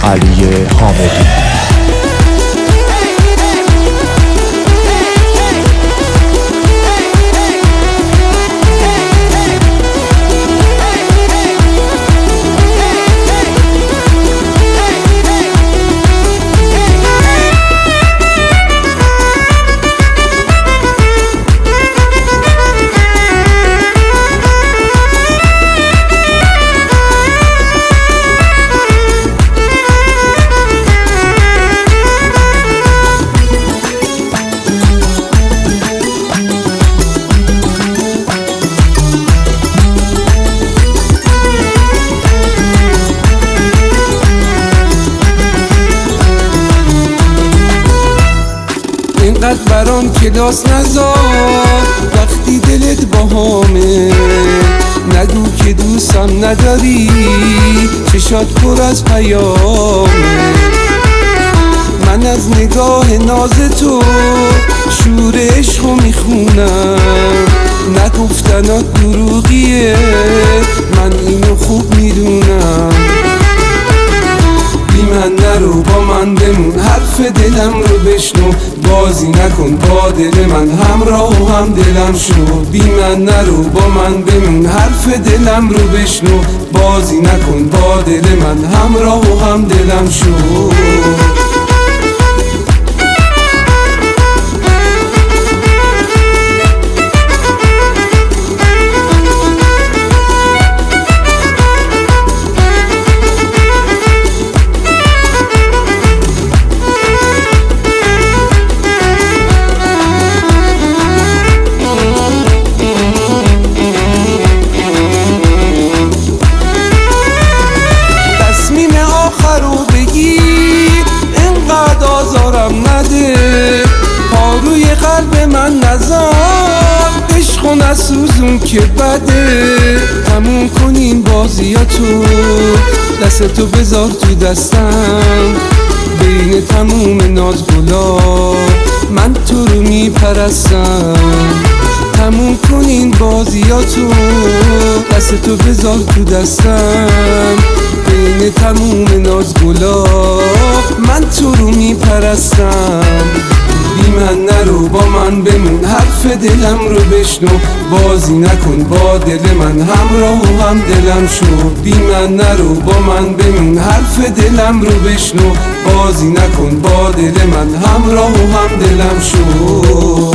علی حامدی. اینقدر برام کلاس نذار وقتی دلت باهامه، نگو که دوستم نداری چشات پر از پیامه. من از نگاه ناز تو شور عشقو میخونم، نگفتنات دروغیه من اینو خوب میدونم. بی من نرو با من بمون، حرف دلم رو بشنو، بازی نکن با دل من، همراه و هم دلم شو. بی من نرو با من بمون، حرف دلم رو بشنو، بازی نکن با دل من، همراه و هم دلم شو. پاروی قلب من نذار، عشقو نسوزون که بده. تموم کن این بازیاتو، دستتو بذار تو دستم، بین تموم نازگلا من تو رو میپرستم. تموم کن این بازیاتو، دستتو بذار تو دستم، بین تموم نازگلا من تو رو میپرستم. بی من نرو با من بمون، حرف دلم رو بشنو، بازی نکن با دل من، همراه و هم دلم شو. بی من نرو با من بمون، حرف دلم رو بشنو، بازی نکن با دل من، همراه و هم دلم شو.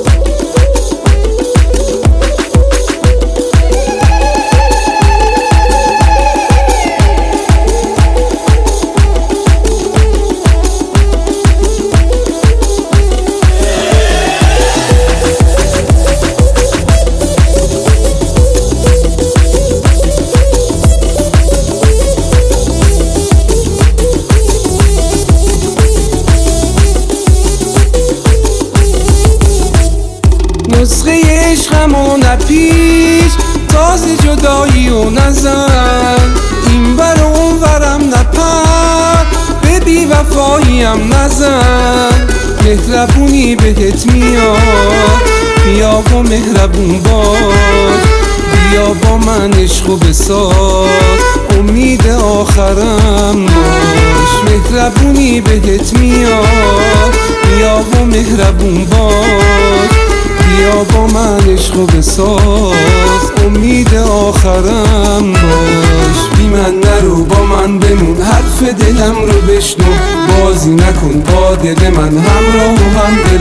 نسخه عشقمو نپیچ، تازه جدایی و نزن، این بر اون ورم نپر، به بی وفاییم نزن. مهربونی بهت میاد، بیا و مهربون باش، بیا با من عشقو بساز، امید آخرم باش. مهربونی بهت میاد، بیا و مهربون باش، بیا با من عشقو بساز، امید آخرم باش. بی من نرو با من بمون، حرف دلم رو بشنو، بازی نکن با دل من، همراه و هم دلم